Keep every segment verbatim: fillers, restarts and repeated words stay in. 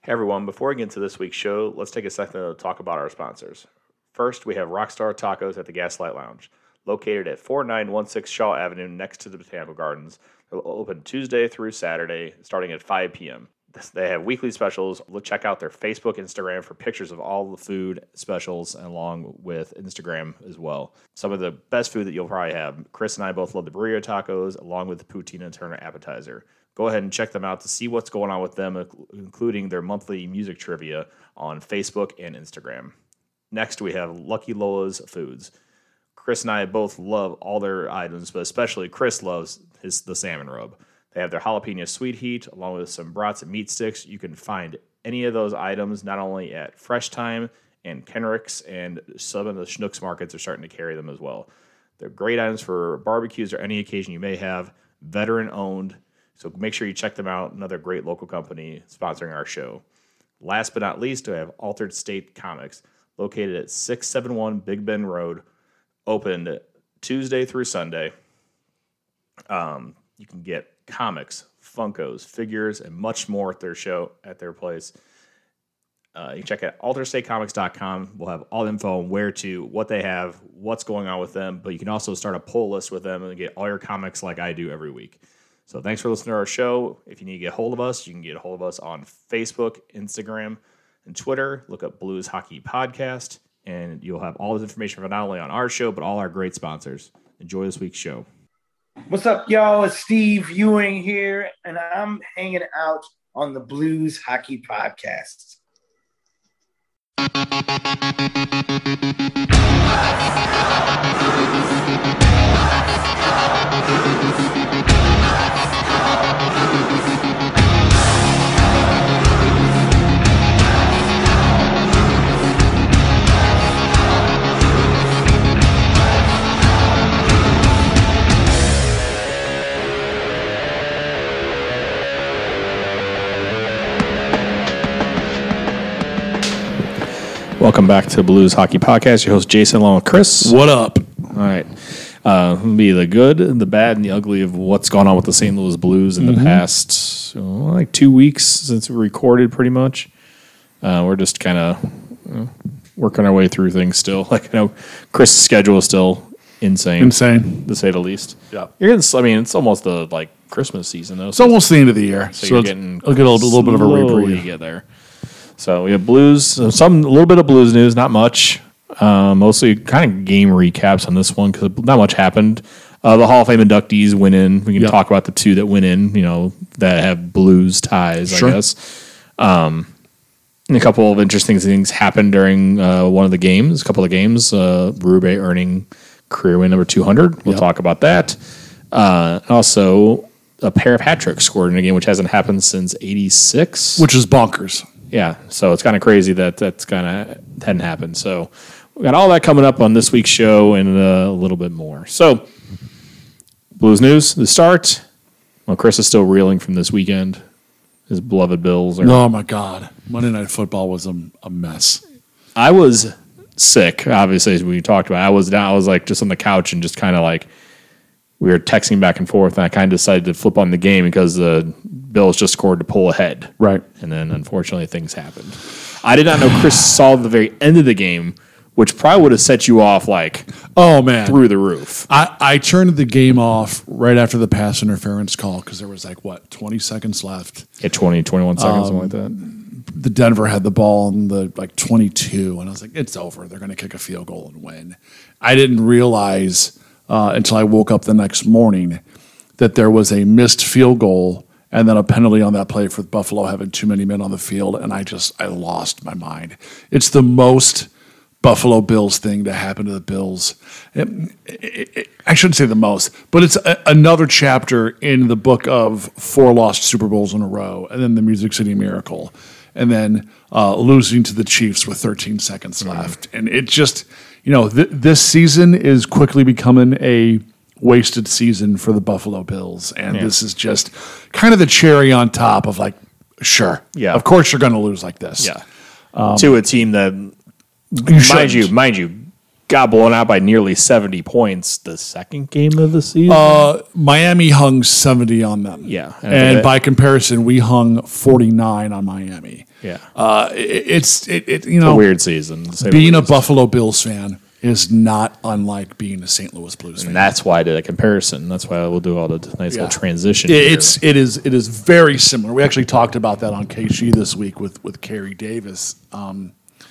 Hey everyone, before we get into this week's show, let's take a second to talk about our sponsors. First, we have Rockstar Tacos at the Gaslight Lounge, located at forty-nine sixteen Shaw Avenue next to the Botanical Gardens. They're open Tuesday through Saturday, starting at five p.m. They have weekly specials. Check out their Facebook, Instagram for pictures of all the food specials, along with Instagram as well. Some of the best food that you'll probably have. Chris and I both love the burrito tacos, along with the poutine and Turner appetizer. Go ahead and check them out to see what's going on with them, including their monthly music trivia on Facebook and Instagram. Next, we have Lucky Lola's Foods. Chris and I both love all their items, but especially Chris loves his the salmon rub. They have their jalapeno sweet heat, along with some brats and meat sticks. You can find any of those items not only at Fresh Time and Kenrick's, and some of the Schnucks markets are starting to carry them as well. They're great items for barbecues or any occasion you may have, veteran-owned. So make sure you check them out. Another great local company sponsoring our show. Last but not least, we have Altered State Comics, located at six seventy-one Big Bend Road, opened Tuesday through Sunday. Um, you can get comics, Funkos, figures, and much more at their show, at their place. Uh, you can check out altered state comics dot com. We'll have all the info on where to, what they have, what's going on with them. But you can also start a pull list with them and get all your comics like I do every week. So thanks for listening to our show. If you need to get a hold of us, you can get a hold of us on Facebook, Instagram, and Twitter. Look up Blues Hockey Podcast, and you'll have all this information for not only on our show, but all our great sponsors. Enjoy this week's show. What's up, y'all? It's Steve Ewing here, and I'm hanging out on the Blues Hockey Podcast. Welcome back to Blues Hockey Podcast. Your host, Jason, along with Chris. What up? All right. Uh, it'll be the good, the bad, and the ugly of what's gone on with the Saint Louis Blues in mm-hmm. the past, you know, like two weeks since we recorded, pretty much. Uh, we're just kind of you know, working our way through things still. Like, you know, Chris's schedule is still insane. Insane. To say the least. Yeah. You're getting, I mean, it's almost the, like, Christmas season, though. It's so almost the end of the year. So, so you're getting I'll get a little, little bit of a reprieve. Get there. So we have Blues, some a little bit of Blues news, not much. Uh, mostly kind of game recaps on this one because not much happened. Uh, the Hall of Fame inductees went in. We can yep. talk about the two that went in, you know, that have Blues ties, sure. I guess. Um, and a couple of interesting things happened during uh, one of the games, a couple of games. Uh, Berube earning career win number two hundred. We'll yep. talk about that. Uh, also, a pair of hat tricks scored in a game, which hasn't happened since eighty-six. Which is bonkers. Yeah, so it's kind of crazy that that's kind of hadn't happened. So we got all that coming up on this week's show and uh, a little bit more. So Blues news, the start. Well, Chris is still reeling from this weekend. His beloved Bills. Are, oh, my God. Monday Night Football was a, a mess. I was sick, obviously, as we talked about. I was down. I was like just on the couch and just kind of like we were texting back and forth, and I kind of decided to flip on the game because the Bills just scored to pull ahead. Right. And then, unfortunately, things happened. I did not know Chris saw the very end of the game, which probably would have set you off, like, oh man, through the roof. I, I turned the game off right after the pass interference call because there was, like, what, twenty seconds left? Yeah, twenty, twenty-one seconds, um, something like that. The Denver had the ball in the, like, twenty-two, and I was like, it's over. They're going to kick a field goal and win. I didn't realize uh, until I woke up the next morning that there was a missed field goal and then a penalty on that play for Buffalo having too many men on the field, and I just, I lost my mind. It's the most Buffalo Bills thing to happen to the Bills. It, it, it, I shouldn't say the most, but it's a, another chapter in the book of four lost Super Bowls in a row, and then the Music City Miracle, and then uh, losing to the Chiefs with thirteen seconds mm-hmm. left. And it just, you know, th- this season is quickly becoming a wasted season for the Buffalo Bills, and yeah. this is just kind of the cherry on top of like, sure, yeah, of course you're going to lose like this, yeah, um, to a team that, you mind shouldn't. you, mind you, got blown out by nearly seventy points the second game of the season. Uh, Miami hung seventy on them. Yeah. And, And by comparison, we hung forty-nine on Miami. yeah. Uh, it, it's, it, it, you know, a weird season. to say the being a least. Buffalo Bills fan is not unlike being a Saint Louis Blues fan. And that's why I did a comparison. That's why we'll do all the nice Yeah. little transition. It- here. It's it is it is very similar. We actually talked about that on K G this week with with Kerry Davis. Um,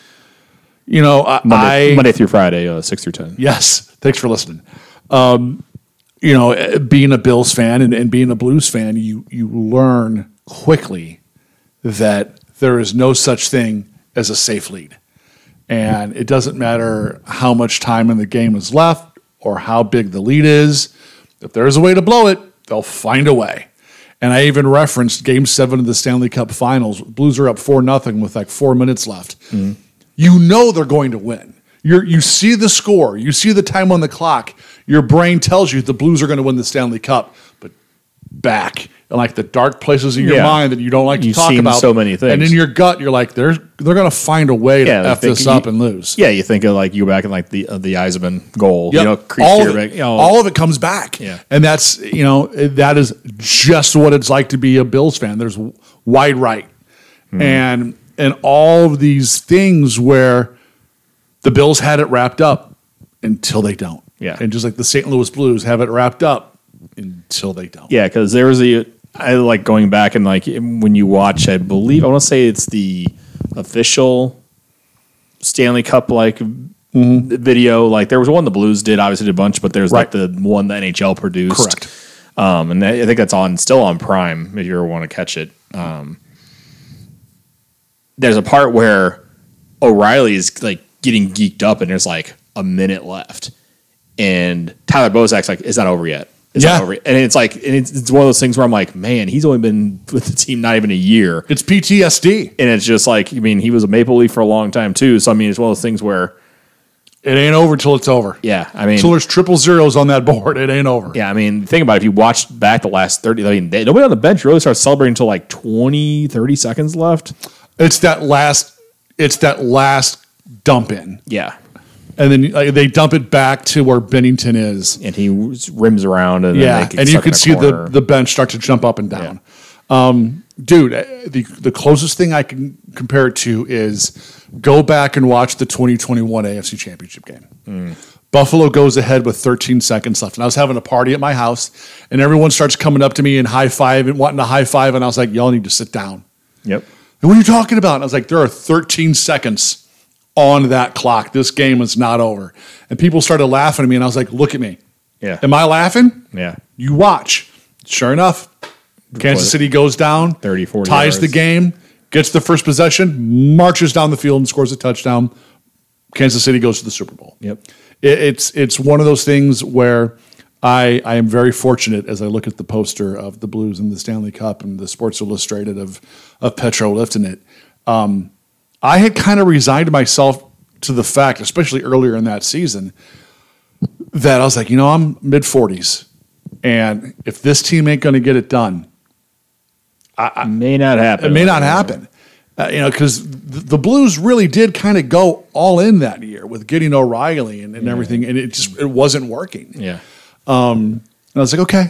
you know, I, Monday, I Monday through Friday, uh, six through ten. yes, thanks for listening. Um, you know, eh, being a Bills fan and, and being a Blues fan, you you learn quickly that there is no such thing as a safe lead. And it doesn't matter how much time in the game is left or how big the lead is. If there's a way to blow it, they'll find a way. And I even referenced Game Seven of the Stanley Cup Finals. Blues are up four nothing with like four minutes left. Mm-hmm. You know they're going to win. You you see the score. You see the time on the clock. Your brain tells you the Blues are going to win the Stanley Cup. But back in like the dark places of your Yeah. mind that you don't like to You've talk seen about. so many things. And in your gut, you're like, they're they're going to find a way to Yeah, I f think this you- up and lose. Yeah, you think of like you go back in like the uh, the Eisman goal. Yep. You know, crease all, to of your it, back, you know, all of it comes back. Yeah. And that's, you know, that is just what it's like to be a Bills fan. There's wide right. Hmm. And and all of these things where the Bills had it wrapped up until they don't. Yeah. And just like the Saint Louis Blues have it wrapped up until they don't. Yeah, because there was a I like going back and like when you watch, I believe I want to say it's the official Stanley Cup like video. Like there was one the Blues did, obviously did a bunch, but there's like the one the N H L produced. Correct. Um, and I think that's on still on Prime if you ever want to catch it. Um, there's a part where O'Reilly is like getting geeked up, and there's like a minute left, and Tyler Bozak's like, "Is that over yet?" It's Yeah. not over yet. And it's like, and it's, it's one of those things where I'm like, man, he's only been with the team not even a year, It's P T S D. and it's just like, I mean, he was a Maple Leaf for a long time too. So I mean, it's one of those things where, It ain't over till it's over. yeah, I mean, Till there's triple zeros on that board. It ain't over. yeah, I mean, think about it. If you watched back the last thirty, I mean, they, nobody on the bench really starts celebrating until like twenty, thirty seconds left. It's that last. It's that last dump in, Yeah. and then like, they dump it back to where Bennington is. And he rims around, and Yeah, then they and you stuck in can a see the, corner. the bench start to jump up and down. Um, dude, uh, the the closest thing I can compare it to is go back and watch the twenty twenty-one A F C Championship game. Mm. Buffalo goes ahead with thirteen seconds left, and I was having a party at my house, and everyone starts coming up to me and high five and wanting to high five, and I was like, "Y'all need to sit down." Yep. And what are you talking about? And I was like, there are thirteen seconds on that clock. This game is not over. And people started laughing at me, and I was like, look at me. Yeah. Am I laughing? Yeah. You watch. Sure enough, Kansas City goes down, thirty, forty ties yards. the game, gets the first possession, marches down the field and scores a touchdown. Kansas City goes to the Super Bowl. Yep. It, it's it's one of those things where I I am very fortunate as I look at the poster of the Blues and the Stanley Cup and the Sports Illustrated of of Petro lifting it. Um, I had kind of resigned myself to the fact, especially earlier in that season, that I was like, you know, I'm mid forties, and if this team ain't going to get it done, It may not happen. it may not happen. Uh, you know, because the, the Blues really did kind of go all in that year with getting O'Reilly and, and everything, and it just it wasn't working. Yeah. And I was like, okay,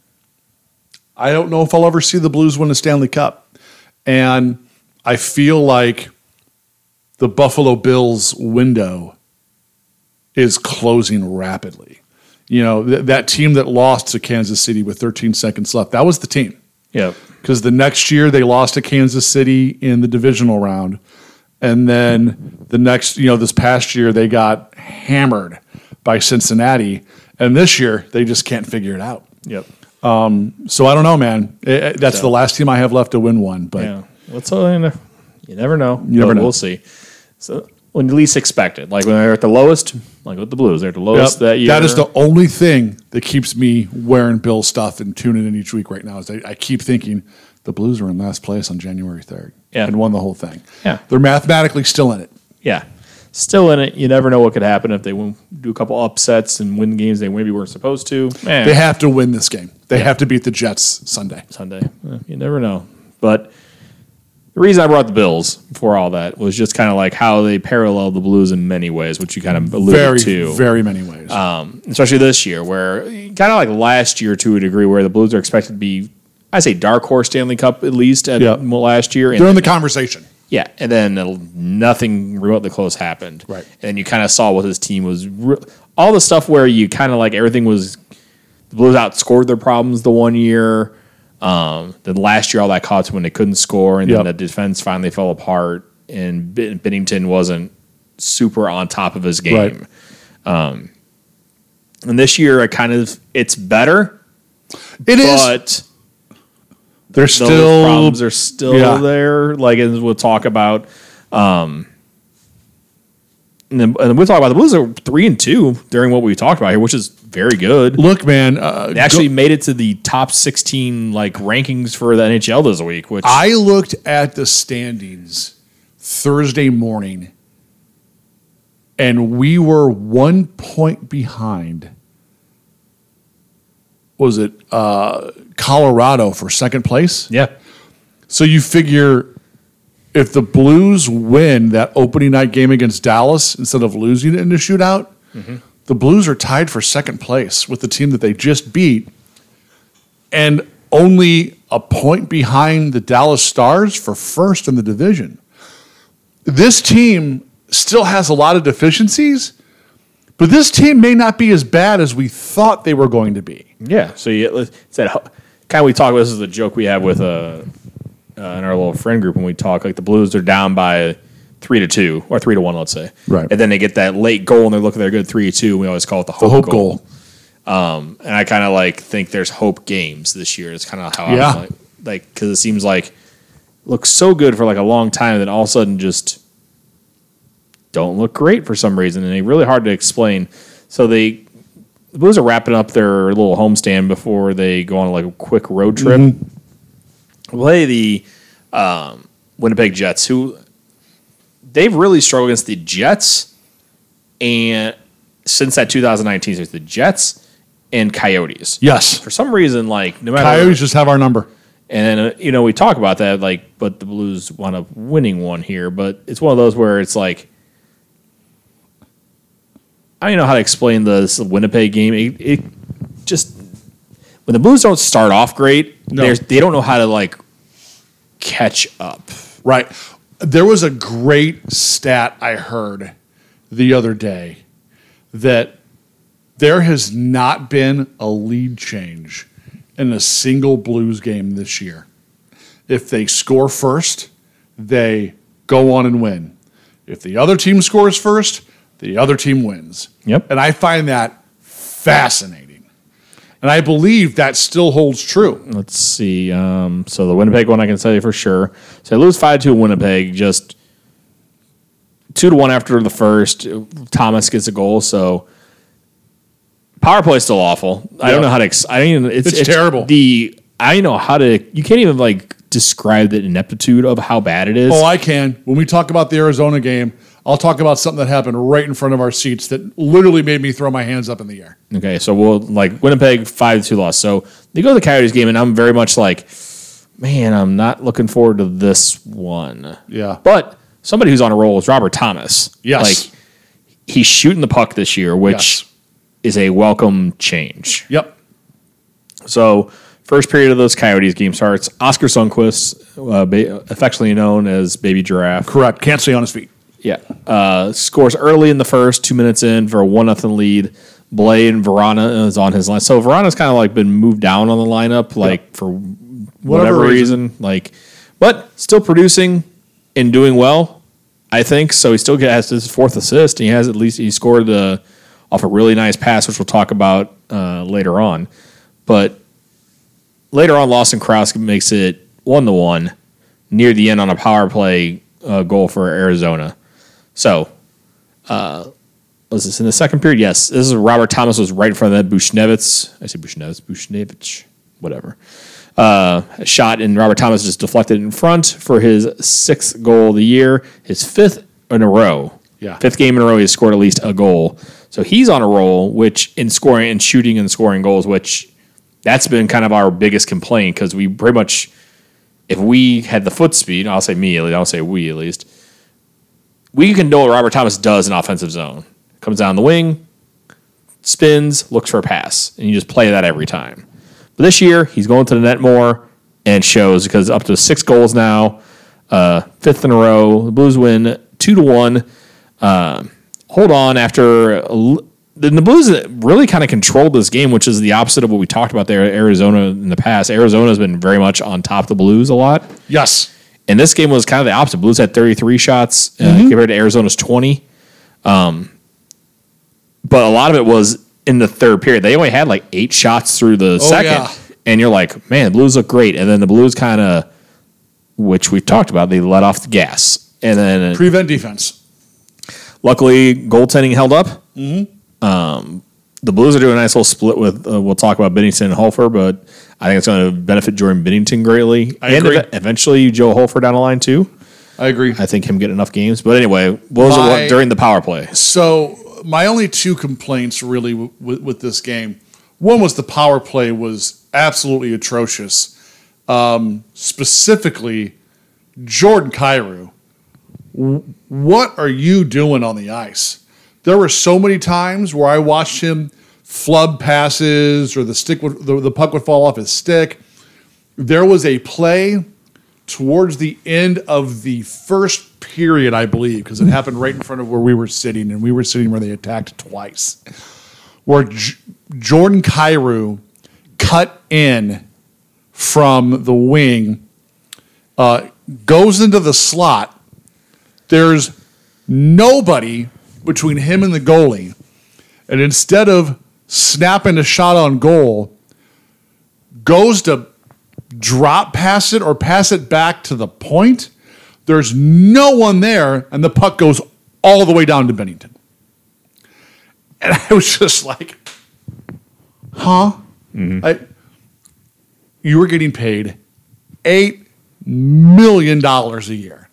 I don't know if I'll ever see the Blues win a Stanley Cup. And I feel like the Buffalo Bills window is closing rapidly. You know, th- that team that lost to Kansas City with thirteen seconds left, that was the team. Yep. Because the next year they lost to Kansas City in the divisional round. And then the next, you know, this past year they got hammered by Cincinnati. And this year they just can't figure it out. Yep. So I don't know, man. It- it- that's the last team I have left to win one. But Yeah. What's all in there? You never know. You never But know. We'll see. So when you least expect it, like when they're at the lowest, like with the Blues, they're at the lowest Yep. that year. That is the only thing that keeps me wearing Bill stuff and tuning in each week right now. Is I, I keep thinking the Blues are in last place on January third Yeah. and won the whole thing. Yeah. They're mathematically still in it. Yeah. Still in it. You never know what could happen if they win, do a couple upsets and win games they maybe weren't supposed to. Man, They have to win this game. They have to beat the Jets Sunday. Sunday. Eh, You never know. But the reason I brought the Bills before all that was just kind of like how they parallel the Blues in many ways, which you kind of alluded Very, to. very many ways. Um, especially this year, where kind of like last year to a degree, where the Blues are expected to be, I say, dark horse Stanley Cup at least at Yep. last year. And They're in the conversation. yeah, and then nothing remotely close happened. Right. And then you kind of saw what his team was. Re- all the stuff where you kind of like everything was. The Blues outscored their problems the one year. Um, then last year, all that caught when they couldn't score, and Yep. then the defense finally fell apart, and Bin- Binnington wasn't super on top of his game. Right. Um, and this year, it kind of it's better, It is. but There's those still problems are still yeah. there. Like, as we'll talk about. Um, and then and we'll talk about the Blues are three and two during what we talked about here, which is very good. Look, man. Uh, They actually go- made it to the top sixteen like rankings for the N H L this week, which I looked at the standings Thursday morning, and we were one point behind. Was it uh, Colorado for second place? yeah, So you figure if the Blues win that opening night game against Dallas instead of losing it in the shootout, Mm-hmm. the Blues are tied for second place with the team that they just beat, and only a point behind the Dallas Stars for first in the division. This team still has a lot of deficiencies, but this team may not be as bad as we thought they were going to be. yeah. So you it's that kind of we talk about. This is the joke we have with uh, uh, in our little friend group when we talk. Like the Blues are down by three to two or three to one, let's say, Right. And then they get that late goal and they're looking they're good three to two. We always call it the hope, The hope goal. goal. Um, and I kind of like think there's hope games this year. It's kind of how I Yeah. was like, like because it seems like looks so good for like a long time, and then all of a sudden just don't look great for some reason, and they're really hard to explain. So they the Blues are wrapping up their little homestand before they go on like a quick road trip. Mm-hmm. Play the um, Winnipeg Jets, who they've really struggled against the Jets, and since that two thousand nineteen, so it's the Jets and Coyotes. Yes. For some reason, like no matter Coyotes just have our number. and uh, you know we talk about that, like, but the Blues wound up winning one here. But it's one of those where it's like I don't know how to explain this Winnipeg game. It, it just when the Blues don't start off great, No. there's they don't know how to like catch up. Right. There was a great stat I heard the other day that there has not been a lead change in a single Blues game this year. If they score first, they go on and win. If the other team scores first, the other team wins. Yep. And I find that fascinating. And I believe that still holds true. Let's see. Um, so the Winnipeg one, I can tell you for sure. So they lose five to Winnipeg, just two to one after the first. Thomas gets a goal, so power play is still awful. I don't Yeah. know how to. Ex- I don't even. It's, It's terrible. The I don't know how to. You can't even like describe the ineptitude of how bad it is. Oh, I can. When we talk about the Arizona game, I'll talk about something that happened right in front of our seats that literally made me throw my hands up in the air. Okay, so we'll like Winnipeg five to two loss. So they go to the Coyotes game, and I'm very much like, man, I'm not looking forward to this one. Yeah. But somebody who's on a roll is Robert Thomas. Yes. Like he's shooting the puck this year, which Yes. is a welcome change. Yep. So first period of those Coyotes game starts. Oscar Sundqvist, uh, ba- affectionately known as Baby Giraffe. Correct. Can't stay on his feet. Yeah. Uh, scores early in the first, two minutes in for a one nothing lead. Blay and Verana is on his line. So Verana's kind of like been moved down on the lineup, like Yep. for whatever, reason. reason. Like, but still producing and doing well, I think. So he still has his fourth assist. He has at least he scored uh, off a really nice pass, which we'll talk about uh, later on. But later on, Lawson Krause makes it one to one near the end on a power play uh, goal for Arizona. So, uh, was this in the second period? Yes. This is Robert Thomas was right in front of that. Bushnevitz. I say Bushnevitz. Bushnevich. Whatever. Uh, shot, and Robert Thomas just deflected in front for his sixth goal of the year, his fifth in a row. Yeah. Fifth game in a row, he's scored at least a goal. So he's on a roll, which in scoring and shooting and scoring goals, which that's been kind of our biggest complaint because we pretty much if we had the foot speed, I'll say me, I'll say we at least, we can know what Robert Thomas does in offensive zone. Comes down the wing, spins, looks for a pass, and you just play that every time. But this year, he's going to the net more, and it shows because up to six goals now, uh, fifth in a row. The Blues win two to one. Uh, hold on, after the, the Blues really kind of controlled this game, which is the opposite of what we talked about there at Arizona in the past. Arizona has been very much on top of the Blues a lot. Yes. And this game was kind of the opposite. Blues had thirty-three shots uh, mm-hmm. compared to Arizona's twenty. Um, but a lot of it was in the third period. They only had like eight shots through the oh, second. Yeah. And you're like, man, the Blues look great. And then the Blues kind of, which we've talked about, they let off the gas. And then prevent defense. Luckily, goaltending held up. Mm-hmm. Um, the Blues are doing a nice little split with, uh, we'll talk about Binnington and Holfer, but I think it's going to benefit Jordan Binnington greatly. I and agree. ev- eventually Joe Holfer down the line too. I agree. I think him getting enough games. But anyway, what was My, it during the power play? So my only two complaints really w- w- with this game, one was the power play was absolutely atrocious. Um, specifically, Jordan Kyrou. W- what are you doing on the ice? There were so many times where I watched him flub passes or the stick would, the, the puck would fall off his stick. There was a play towards the end of the first period, I believe, because it happened right in front of where we were sitting, and we were sitting where they attacked twice, where J- Jordan Kyrou cut in from the wing, uh, goes into the slot. There's nobody between him and the goalie, and instead of snapping a shot on goal, goes to drop pass it or pass it back to the point. There's no one there, and the puck goes all the way down to Binnington. And I was just like, huh? Mm-hmm. I, you were getting paid eight million dollars a year.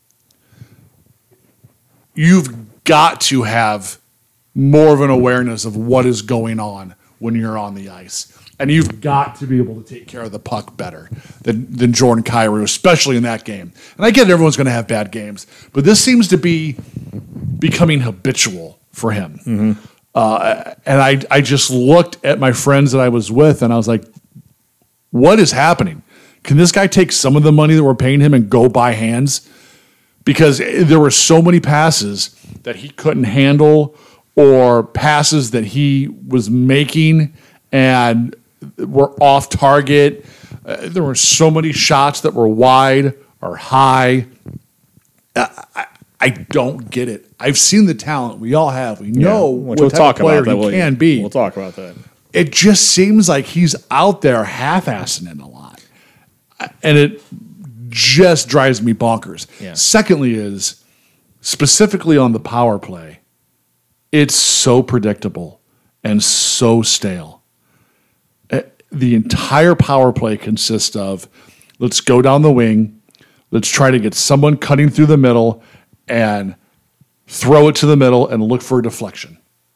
You've got to have more of an awareness of what is going on when you're on the ice. And you've got to be able to take care of the puck better than, than Jordan Kyrou, especially in that game. And I get it, everyone's going to have bad games, but this seems to be becoming habitual for him. Mm-hmm. Uh, and I, I just looked at my friends that I was with, and I was like, what is happening? Can this guy take some of the money that we're paying him and go buy hands? Because there were so many passes that he couldn't handle, or passes that he was making and were off target. Uh, there were so many shots that were wide or high. Uh, I, I don't get it. I've seen the talent. We all have. We know yeah, what we'll type talk of player about that. he We'll, can be. We'll talk about that. It just seems like he's out there half-assing it a lot. And it just drives me bonkers. Yeah. Secondly is, specifically on the power play, it's so predictable and so stale. The entire power play consists of, let's go down the wing, let's try to get someone cutting through the middle and throw it to the middle and look for a deflection.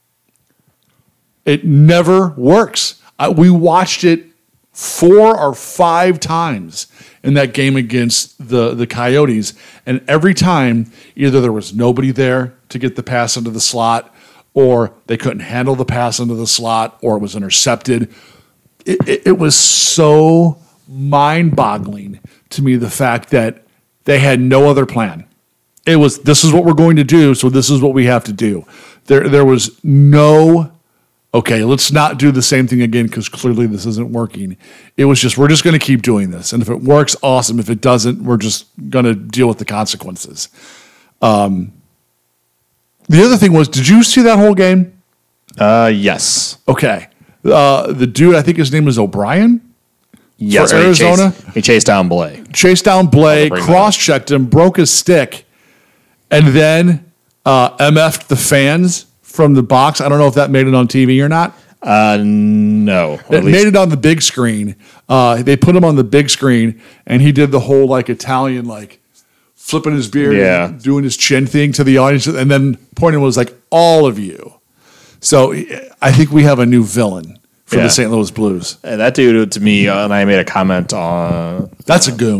It never works. I, we watched it four or five times in that game against the, the Coyotes, and every time either there was nobody there to get the pass into the slot, or they couldn't handle the pass into the slot, or it was intercepted. It, it, it was so mind-boggling to me, the fact that they had no other plan. It was, this is what we're going to do, so this is what we have to do. There, there was no, okay, let's not do the same thing again because clearly this isn't working. It was just, we're just going to keep doing this. And if it works, awesome. If it doesn't, we're just going to deal with the consequences. Um, the other thing was, did you see that whole game? Uh, yes. Okay. Uh, the dude, I think his name is O'Brien. Yes, for Arizona. He chased, he chased down Blay. Chased down Blay, cross-checked him, broke his stick, and then uh, M F'd the fans from the box. I don't know if that made it on T V or not. Uh, no. It made it on the big screen. Uh, they put him on the big screen, and he did the whole like Italian, like flipping his beard, yeah. and doing his chin thing to the audience, and then pointing was like, all of you. So I think we have a new villain for yeah. the Saint Louis Blues. And that dude, to me, uh, and I made a comment on... That's a goon.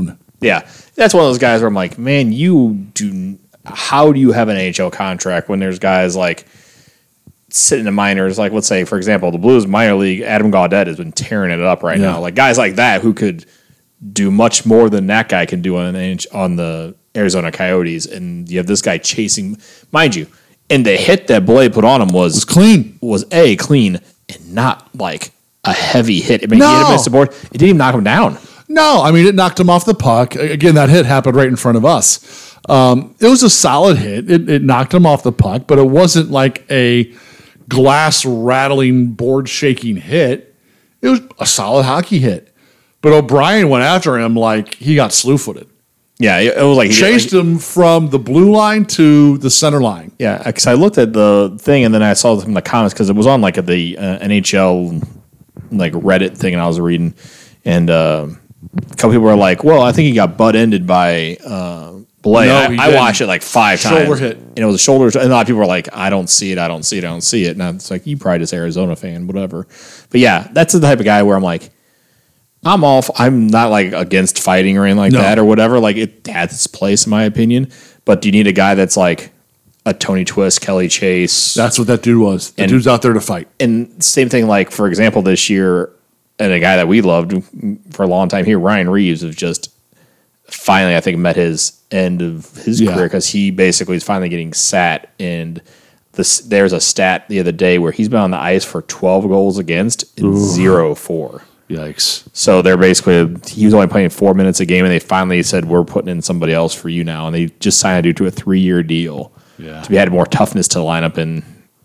Yeah, that's one of those guys where I'm like, man, you do. How do you have an N H L contract when there's guys like sitting in the minors? Like, let's say, for example, the Blues minor league, Adam Gaudette has been tearing it up right Yeah. now. Like guys like that who could do much more than that guy can do on an N H- on the Arizona Coyotes, and you have this guy chasing, mind you, and the hit that Blais put on him was It's clean. was a clean and not like a heavy hit. I mean, No. he hit him against the board. It didn't even knock him down. No, I mean, it knocked him off the puck. Again, that hit happened right in front of us. Um, it was a solid hit. It, it knocked him off the puck, but it wasn't like a glass rattling, board shaking hit. It was a solid hockey hit. But O'Brien went after him like he got slew footed. Yeah, it, it was like he Chased like, him from the blue line to the center line. Yeah, because I looked at the thing and then I saw some of the comments because it was on like the uh, N H L like Reddit thing, and I was reading, and uh, a couple people were like, "Well, I think he got butt ended by uh, Blais." No, I, he I didn't. watched it like five Shoulder times, hit. and it was a shoulder. And a lot of people were like, "I don't see it. I don't see it. I don't see it." And it's like, you probably just Arizona fan, whatever. But yeah, that's the type of guy where I'm like, I'm off. I'm not like against fighting or anything like No. that or whatever. Like it has its place in my opinion. But do you need a guy that's like a Tony Twist, Kelly Chase? That's what that dude was. The And- dude's out there to fight. And same thing, like for example, this year, and a guy that we loved for a long time here, Ryan Reeves, has just finally, I think, met his end of his Yeah. career because he basically is finally getting sat. And this, there's a stat the other day where he's been on the ice for twelve goals against and zero for. Yikes. So they're basically, he was only playing four minutes a game, and they finally said, we're putting in somebody else for you now. And they just signed a dude to a three year deal Yeah. to be add more toughness to the lineup, and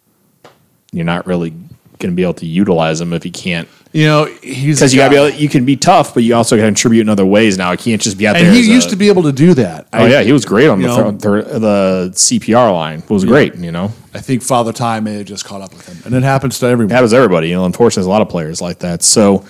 you're not really going to be able to utilize him if you can't. You know, he's Because a you got to be guy- able, you can be tough, but you also got to contribute in other ways now. I can't just be out there. And he as used a- to be able to do that. Oh, yeah, he was great on the, you th- know- th- the C P R line. It was great, you know. I think Father Time may have just caught up with him. And it happens to everyone. That was everybody. You know, unfortunately, there's a lot of players like that. So,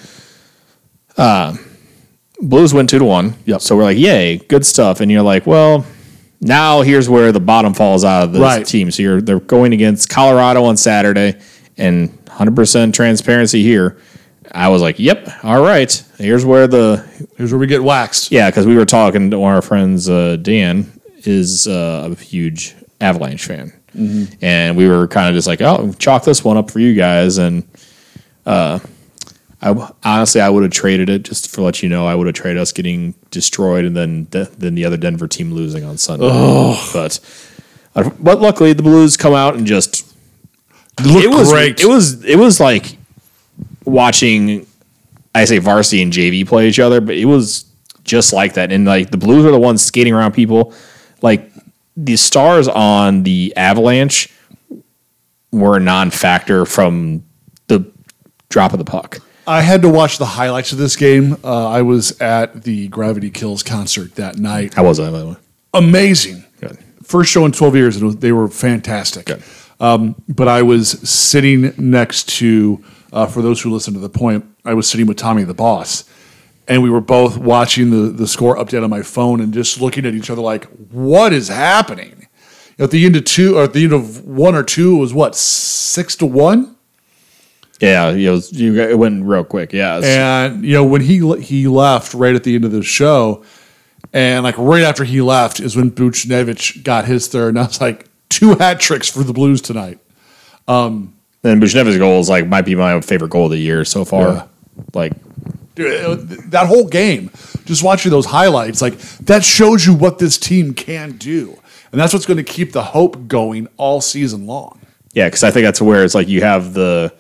uh, Blues win two to one. Yep. So we're like, yay, good stuff. And you're like, well, now here's where the bottom falls out of this Right. team. So you're they're going against Colorado on Saturday, and one hundred percent transparency here. I was like, yep, all right. Here's where the Here's where we get waxed. yeah, because we were talking to one of our friends, uh, Dan is uh, a huge Avalanche fan, and we were kind of just like, oh, chalk this one up for you guys. And uh, I honestly, I would have traded it just for let you know. I would have traded us getting destroyed, and then then the other Denver team losing on Sunday. But uh, but luckily, the Blues come out and just Look it was great. It was it was like watching, I say varsity and J V play each other, but it was just like that. And like the Blues are the ones skating around people. Like the stars on the Avalanche were a non-factor from the drop of the puck. I had to watch the highlights of this game. Uh, I was at the Gravity Kills concert that night. How was that, by the way? Amazing. Good. First show in twelve years, and it was- they were fantastic. Good. Um, but I was sitting next to, uh, for those who listen to the point, I was sitting with Tommy the Boss, and we were both watching the, the score update on my phone and just looking at each other like, what is happening? At the end of two, or at the end of one or two, it was what, six to one? Yeah, it was. You got, it went real quick. Yeah, it's- And you know when he le- he left right at the end of the show, and like right after he left is when Buchnevich got his third, and I was like, two hat tricks for the Blues tonight. then Buchnevich's goal is like might be my favorite goal of the year so far. Yeah. Like Dude, it- that whole game, just watching those highlights, like that shows you what this team can do, and that's what's going to keep the hope going all season long. yeah, because I think that's where it's like you have the.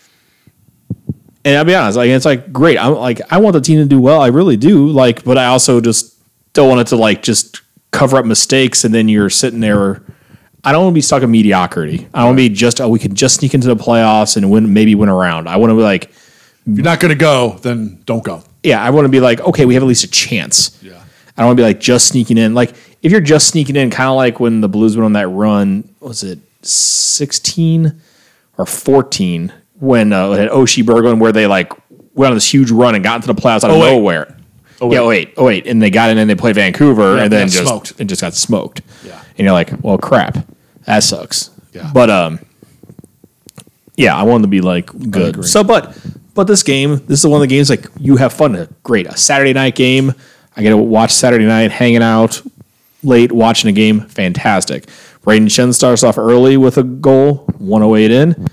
And I'll be honest, like it's like great. I'm like I want the team to do well. I really do. Like, but I also just don't want it to like just cover up mistakes and then you're sitting there. I don't want to be stuck in mediocrity. I don't want to be just oh we can just sneak into the playoffs and win maybe win a round. I want to be like If you're not going to go, then don't go. yeah. I want to be like okay we have at least a chance. Yeah. I don't want to be like just sneaking in. Like if you're just sneaking in, kind of like when the Blues went on that run. Was it sixteen or fourteen? When uh, at Oshie Berglund, where they like went on this huge run and got into the playoffs out of Oh, wait. nowhere. Oh, Yeah, oh wait, oh wait, and they got in and they played Vancouver Yeah, and then got just smoked. and just got smoked. Yeah. And you're like, well, crap, that sucks. Yeah. But um, yeah, I wanted to be like good. agree. So, but but this game, this is one of the games like you have fun. Great, a Saturday night game. I get to watch Saturday night, hanging out late, watching a game. Fantastic. Braden Shen starts off early with a goal, one oh eight in.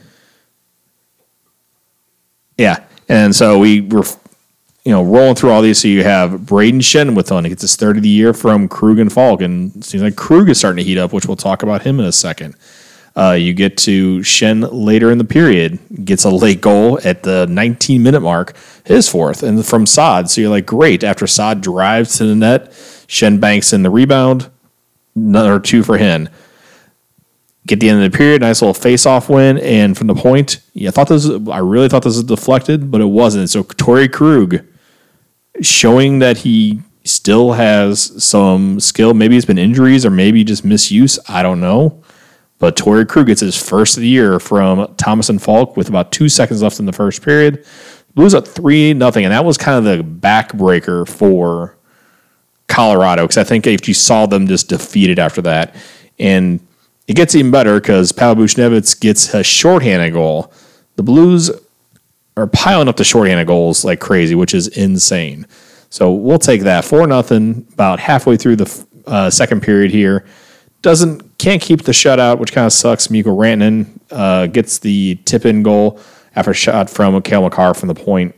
Yeah, and so we were, you know, rolling through all these. So you have Braden Shen with one. He gets his third of the year from Krug and Falk, and it seems like Krug is starting to heat up, which we'll talk about him in a second. Uh, you get to Shen later in the period, gets a late goal at the nineteen-minute mark, his fourth, and from Saad. So you're like, great. After Saad drives to the net, Shen banks in the rebound, another two for him. Get the end of the period, nice little face-off win, and from the point, yeah, I thought this. Was, I really thought this was deflected, but it wasn't. So Torrey Krug showing that he still has some skill. Maybe it's been injuries or maybe just misuse. I don't know. But Torrey Krug gets his first of the year from Thomas and Falk with about two seconds left in the first period. Blues up three nothing, and that was kind of the backbreaker for Colorado because I think if you saw them just defeated after that, and it gets even better because Pavel Buchnevich gets a shorthanded goal. The Blues are piling up the shorthanded goals like crazy, which is insane. So we'll take that four nothing about halfway through the uh, second period here. Doesn't can't keep the shutout, which kind of sucks. Mikko Rantanen uh, gets the tip-in goal after a shot from Cale Makar from the point.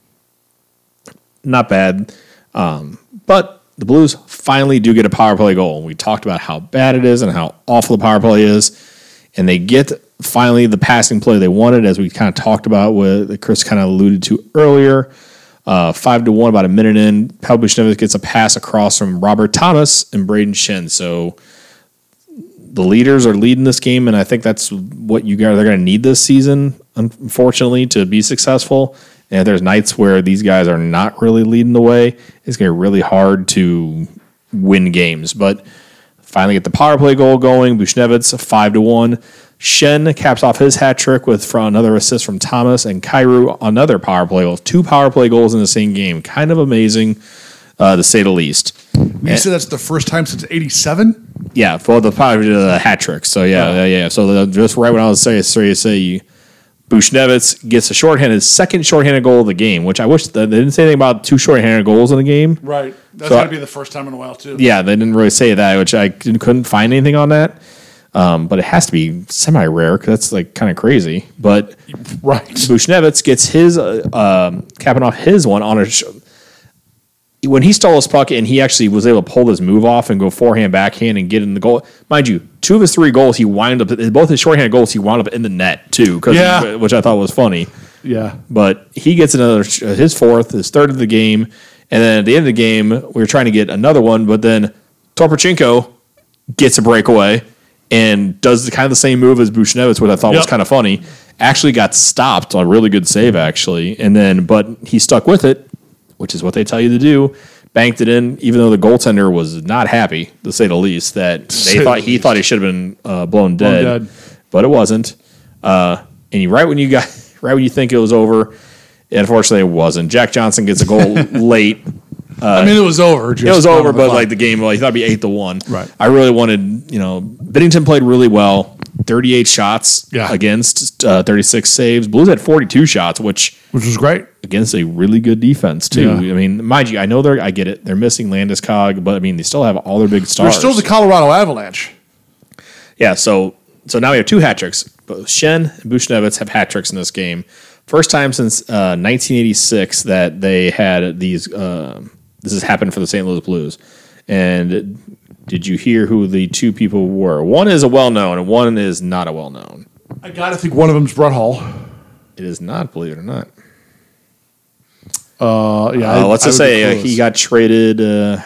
Not bad, um, but the Blues finally do get a power play goal. We talked about how bad it is and how awful the power play is, and they get finally the passing play they wanted, as we kind of talked about, with Chris kind of alluded to earlier. Uh, five to one, about a minute in, Pavel Buchnevich gets a pass across from Robert Thomas and Braden Shen. So the leaders are leading this game, and I think that's what you guys are going to need this season, unfortunately, to be successful. And if there's nights where these guys are not really leading the way, it's going to be really hard to win games. But finally get the power play goal going. Buchnevich, five to one. Shen caps off his hat trick with from another assist from Thomas, and Kyrou another power play goal. Two power play goals in the same game. Kind of amazing, uh, to say the least. You said that's the first time since eighty-seven? Yeah, for the power the hat trick. So yeah, Oh. yeah, yeah. So the, just right when I was saying, sorry to say, you, Buchnevich gets a shorthanded second shorthanded goal of the game, which I wish they didn't say anything about two shorthanded goals in the game. Right. That's So- got to be the first time in a while, too. Yeah, they didn't really say that, which I couldn't couldn't find anything on that. Um, but it has to be semi rare because that's like kind of crazy. But Right. Buchnevich gets his uh, um, capping off his one on a sh- when he stole his puck and he actually was able to pull his move off and go forehand backhand and get in the goal. Mind you, two of his three goals he wound up both his shorthand goals he wound up in the net too, 'cause Yeah. he, which I thought was funny. Yeah. But he gets another his fourth, his third of the game, and then at the end of the game we were trying to get another one, but then Torpachenko gets a breakaway and does the kind of the same move as Buchnevich, which I thought was Yep. kind of funny. Actually got stopped on a really good save, actually. And then, but he stuck with it, which is what they tell you to do. Banked it in, even though the goaltender was not happy, to say the least. That they Say thought the he least. thought he should have been uh, blown dead, dead. but it wasn't. Uh, and you, right when you got, right when you think it was over, unfortunately it wasn't. Jack Johnson gets a goal late. I mean, it was over. Just It was not over, on the but clock. like the game, well, he thought it'd be eight to one. Right. I really wanted, you know, Binnington played really well. Thirty-eight shots Yeah. against uh, thirty-six saves. Blues had forty-two shots, which Which was great. against a really good defense too. Yeah. I mean, mind you, I know they're. I get it. They're missing Landeskog, but I mean, they still have all their big They're stars. still the Colorado Avalanche. Yeah, so so now we have two hat tricks. Both Shen and Buchnevich have hat tricks in this game. First time since uh, nineteen eighty-six that they had these. Uh, this has happened for the Saint Louis Blues. And did you hear who the two people were? One is a well-known, and one is not a well-known. I got to think one of them's Brett Hall. It is not, believe it or not. Uh, yeah. Uh, I- let's I just would be say uh, close. he got traded uh,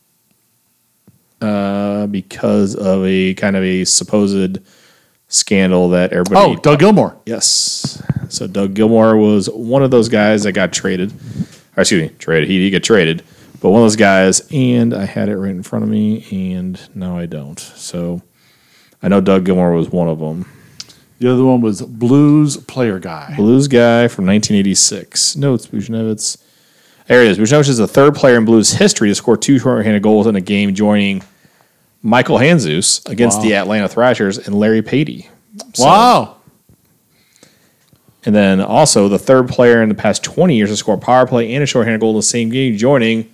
uh, because of a kind of a supposed scandal that everybody. Oh, Doug Gilmore. Yes. So Doug Gilmore was one of those guys that got traded. Or excuse me, traded. He did get traded, but one of those guys. And I had it right in front of me, and now I don't. So I know Doug Gilmore was one of them. The other one was Blues player guy. Blues guy from nineteen eighty-six. No, it's Buchnevich. There it is. Buchnevich is the third player in Blues history to score two shorthanded goals in a game, joining Michael Handzus against Wow. the Atlanta Thrashers and Larry Patey. So- Wow. And then also the third player in the past twenty years to score a power play and a shorthanded goal in the same game, joining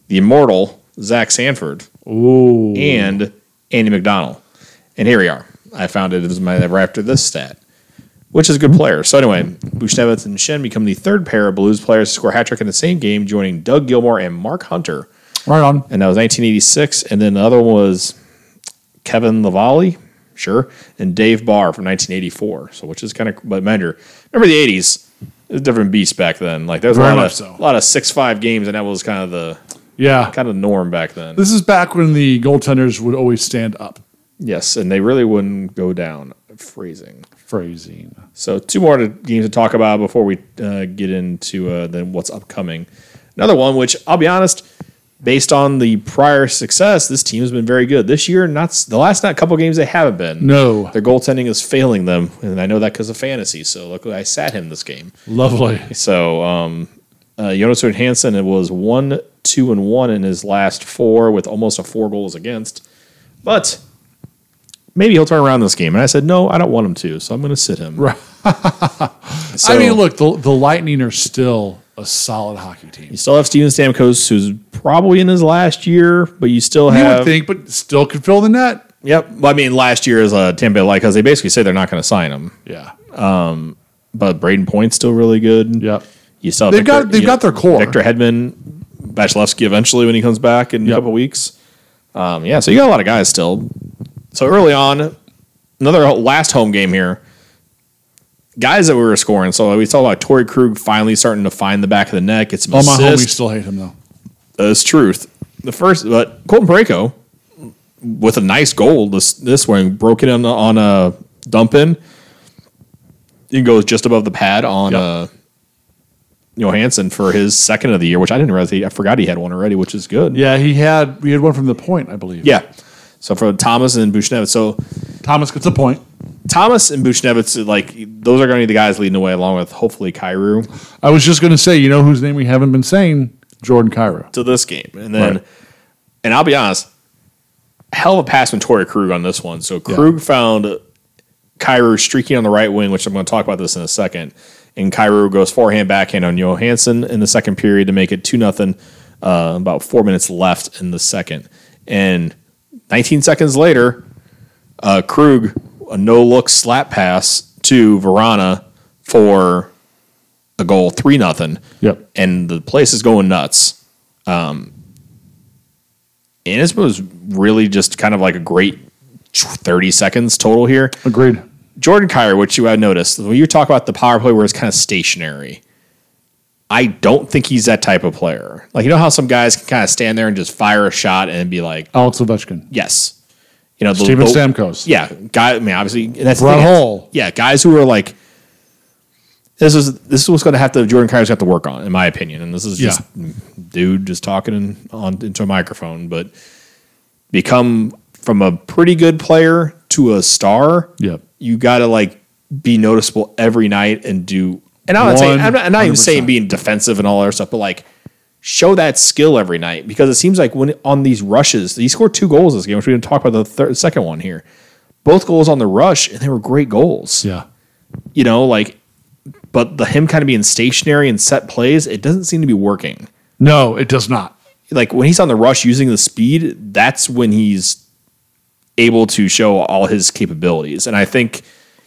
the immortal Zach Sanford, Ooh. and Andy McDonald. And here we are. I found it as my right after this stat, which is a good player. So anyway, Buchnevich and Schenn become the third pair of Blues players to score a hat trick in the same game, joining Doug Gilmour and Mark Hunter. Right on. And that was nineteen eighty-six. And then the other one was Kevin Lavallee, sure, and Dave Barr from nineteen eighty-four. So which is kind of, but remember, remember the eighties? It was a different beast back then. Like there was a Very lot much of so. a lot of six five games, and that was kind of the Yeah. kind of the norm back then. This is back when the goaltenders would always stand up. Yes, and they really wouldn't go down. Phrasing. Phrasing. So two more to, games to talk about before we uh, get into uh, then what's upcoming. Another one, which I'll be honest, based on the prior success, this team has been very good this year. Not s- the last not couple games they haven't been. No. Their goaltending is failing them, and I know that because of fantasy. So luckily, I sat him this game. Lovely. So um, uh, Jonas Hansen, it was one, two, and one in his last four with almost a four goals against, but. Maybe he'll turn around this game. And I said, no, I don't want him to, so I'm going to sit him. Right. So, I mean, look, the, the Lightning are still a solid hockey team. you still have Steven Stamkos, who's probably in his last year, but you still You have. would think, but still could fill the net. Yep. Well, I mean, last year is a Tampa Bay Light because they basically say they're not going to sign him. Yeah. But Braden Point's still really good. Yep. You still have They've Victor, got- they've you got know, their core. Victor Hedman, Vasilevsky eventually when he comes back in Yep. a couple weeks. Um, yeah, so you got a lot of guys still. So early on, another last home game here. Guys that we were scoring. So we saw about Torrey Krug finally starting to find the back of the net, get some All my assists. homies still hate him, though. That's truth. The first, but Colton Parayko with a nice goal this this one broke it on, on a dump in. He goes just above the pad on Yep. uh, Johansson for his second of the year, which I didn't realize he, I forgot he had one already, which is good. Yeah, he had we had one from the point, I believe. Yeah. So for Thomas and Buchnevich. So Thomas gets a point. Thomas and Buchnevich, like those are going to be the guys leading the way, along with hopefully Kyrou I was just going to say, you know whose name we haven't been saying? Jordan Cairo. to this game, and then, Right. and I'll be honest, hell of a pass from Torrey Krug on this one. So Krug found Kyrou streaking on the right wing, which I'm going to talk about this in a second, and Kyrou goes forehand backhand on Johansson in the second period to make it two nothing. Uh, about four minutes left in the second, and nineteen seconds later, uh, Krug a no look slap pass to Verana for a goal, three nothing. Yep. And the place is going nuts. Um, and this was really just kind of like a great thirty seconds total here. Agreed. Jordan Kyrou, which you had noticed, when you talk about the power play where it's kind of stationary, I don't think he's that type of player. Like, you know how some guys can kind of stand there and just fire a shot and be like, Alex Ovechkin. yes. You know, the, Steven the- Stamkos. Yeah, guy. I mean, obviously, that's the Brett thing. Hull. Yeah, guys who are like, this is this is what's going to have to Jordan Kyrou's have to work on, in my opinion. And this is just dude just talking in, on into a microphone, but become from a pretty good player to a star. Yep. You got to like be noticeable every night and do. And I'm not saying I'm not, I'm not even saying one hundred percent. being defensive and all that stuff, but like show that skill every night, because it seems like when on these rushes, he scored two goals this game, which we didn't talk about the third, second one here. Both goals on the rush, and they were great goals. Yeah. You know, like, but the him kind of being stationary and set plays, it doesn't seem to be working. No, it does not. Like when he's on the rush using the speed, that's when he's able to show all his capabilities. And I think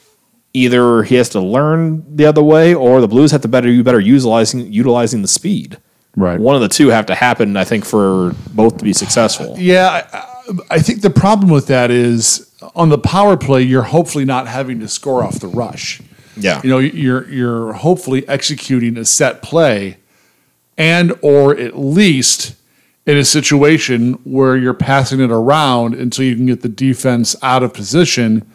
either he has to learn the other way, or the Blues have to better you better utilizing utilizing the speed. Right. One of the two have to happen, I think, for both to be successful. Yeah, I, I think the problem with that is on the power play, you're hopefully not having to score off the rush. Yeah. You know, you're you're hopefully executing a set play, and or at least in a situation where you're passing it around until you can get the defense out of position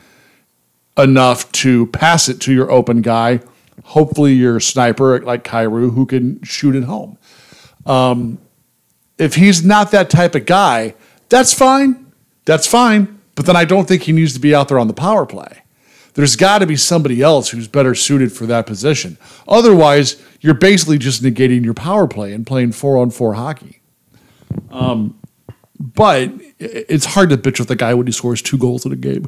enough to pass it to your open guy. Hopefully, your sniper like Kyrou who can shoot it home. Um, if he's not that type of guy, that's fine. That's fine. But then I don't think he needs to be out there on the power play. There's got to be somebody else who's better suited for that position. Otherwise, you're basically just negating your power play and playing four-on-four hockey. Um, but it's hard to bitch with a guy when he scores two goals in a game.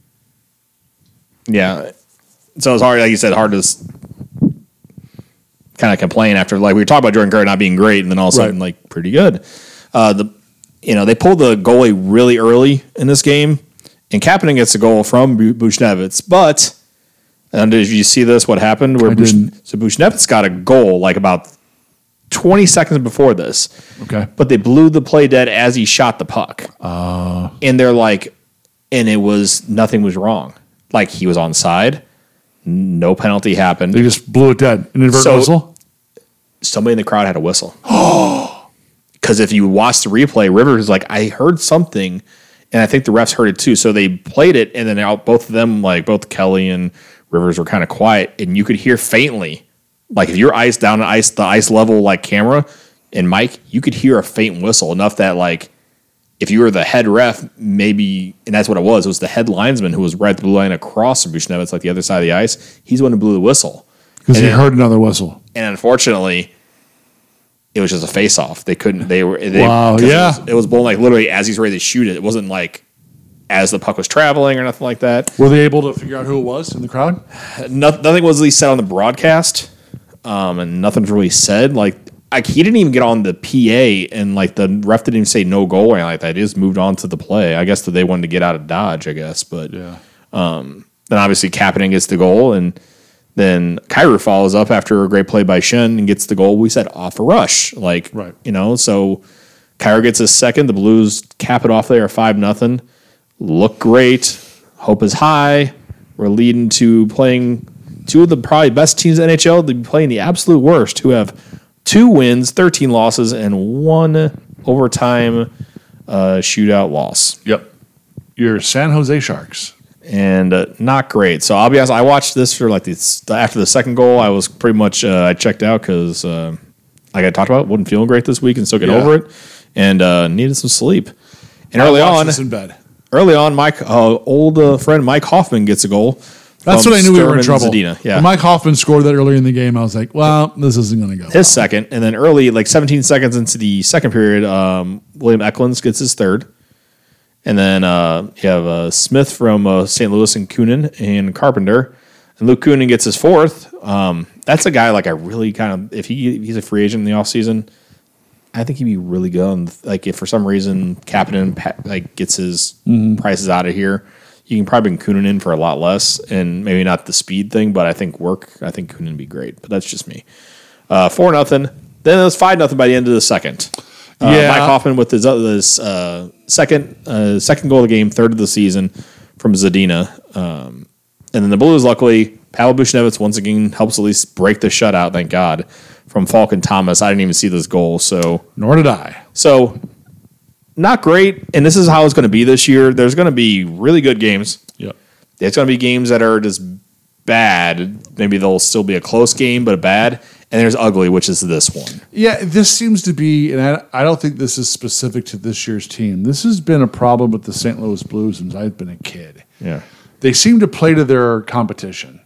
Yeah. So it's hard, like you said, hard to kind of complain after, like, we were talking about Jordan Curry not being great, and then all of a sudden, Right. like, pretty good. Uh, the you know, they pulled the goalie really early in this game, and Kapanen gets a goal from Bu- Buchnevich, but and did you see this? What happened? Where I Bush, didn't. so Buchnevich got a goal like about twenty seconds before this, Okay. but they blew the play dead as he shot the puck. Uh, and they're like, and it was, nothing was wrong. Like, he was onside, no penalty happened. They just blew it dead. An inverted So- whistle? Somebody in the crowd had a whistle. Because if you watch the replay, Rivers was like, I heard something, and I think the refs heard it too. So they played it, and then out, both of them, like both Kelly and Rivers, were kind of quiet, and you could hear faintly, like if you're ice down to ice, the ice level like camera and mic, you could hear a faint whistle enough that like if you were the head ref, maybe, and that's what it was. It was the head linesman who was right at the blue line across from Buchnevich, like the other side of the ice. He's the one who blew the whistle. Because And he then- heard another whistle. And unfortunately, it was just a face off. They couldn't. They were. They, Wow, 'cause yeah. It was, it was blown like literally as he's ready to shoot it. It wasn't like as the puck was traveling or nothing like that. Were they able to figure out who it was in the crowd? No, nothing was at least said on the broadcast, um, and nothing's really said. Like, like he didn't even get on the P A, and like the ref didn't even say no goal or anything like that. He just moved on to the play. I guess that they wanted to get out of Dodge. I guess, but Yeah. then obviously Kapanen gets the goal, and then Kyrou follows up after a great play by Shen and gets the goal. We said off a rush, like Right. you know. So Kyrou gets his second. The Blues cap it off there, five nothing. Look great. Hope is high. We're leading to playing two of the probably best teams in the N H L. They'll be playing the absolute worst, who have two wins, thirteen losses, and one overtime uh, shootout loss. Yep. Your San Jose Sharks. And uh, not great. So I'll be honest, I watched this for like this, after the second goal. I was pretty much uh, I checked out because uh, like I talked about, wasn't feeling great this week and still get Yeah. over it, and uh, needed some sleep. And I early watched on, this in bed. early on, Mike, uh, old uh, friend Mike Hoffman gets a goal. That's from when I knew we were in Sturman trouble. Zadina. Yeah, When Mike Hoffman scored that earlier in the game, I was like, well, this isn't going to go. his second, and then early, like seventeen seconds into the second period, um, William Eklund gets his third. And then uh, you have uh, Smith from uh, Saint Louis and Coonan and Carpenter. And Luke Coonan gets his fourth. Um, that's a guy like I really kind of, if he if he's a free agent in the offseason, I think he'd be really good. On, like if for some reason Kapanen pa- like gets his prices out of here, you can probably bring Coonan in for a lot less, and maybe not the speed thing, but I think work. I think Coonan would be great. But that's just me. Uh, four nothing. Then it was five nothing by the end of the second. Uh, Yeah. Mike Hoffman with his, uh, his uh, second uh, second goal of the game, third of the season from Zadina. Um, and then the Blues, luckily, Pavel Buchnevich once again helps at least break the shutout, thank God, from Falcon Thomas. I didn't even see this goal. So, Nor did I. so not great. And this is how it's going to be this year. There's going to be really good games. Yep. There's going to be games that are just bad. Maybe they'll still be a close game, but a bad. And there's ugly, which is this one. Yeah, this seems to be, and I, I don't think this is specific to this year's team. This has been a problem with the Saint Louis Blues since I've been a kid. Yeah. They seem to play to their competition.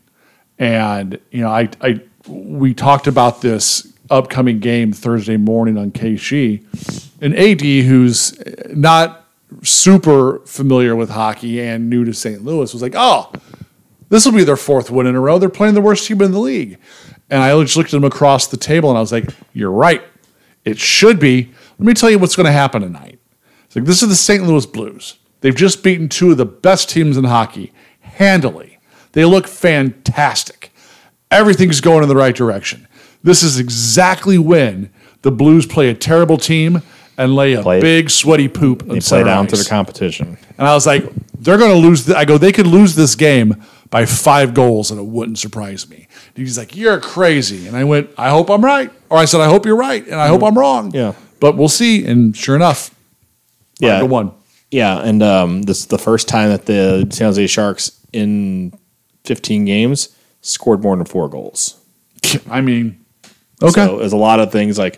And, you know, I, I we talked about this upcoming game Thursday morning on K S H E. And A D, who's not super familiar with hockey and new to Saint Louis, was like, oh, this will be their fourth win in a row. They're playing the worst team in the league. And I just looked at him across the table and I was like, you're right. It should be. Let me tell you what's going to happen tonight. It's like, this is the Saint Louis Blues. They've just beaten two of the best teams in hockey handily. They look fantastic. Everything's going in the right direction. This is exactly when the Blues play a terrible team and lay a Play- big sweaty poop on They play center down to ice. the competition. And I was like, they're going to lose. The, I go, they could lose this game by five goals and it wouldn't surprise me. And he's like, you're crazy. And I went, I hope I'm right. Or I said, I hope you're right. And I hope I'm wrong. Yeah. But we'll see. And sure enough, Yeah. five to one. Yeah, and um, this is the first time that the San Jose Sharks in fifteen games scored more than four goals. I mean, okay. So there's a lot of things like